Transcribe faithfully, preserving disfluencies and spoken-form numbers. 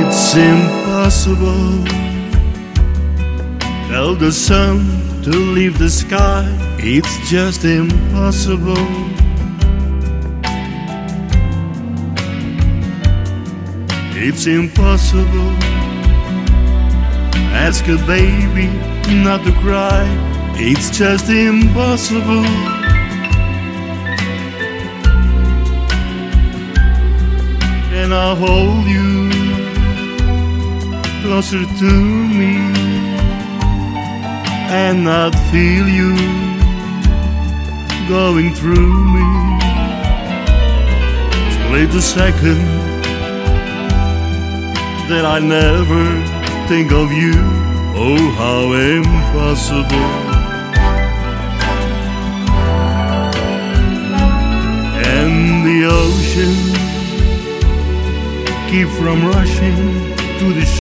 It's impossible. Tell the sun to leave the sky. It's just impossible. It's impossible. Ask a baby not to cry. It's just impossible. And I'll hold you closer to me and not feel you going through me. Split the second that I never think of you. Oh, how impossible. And the ocean keep from rushing to the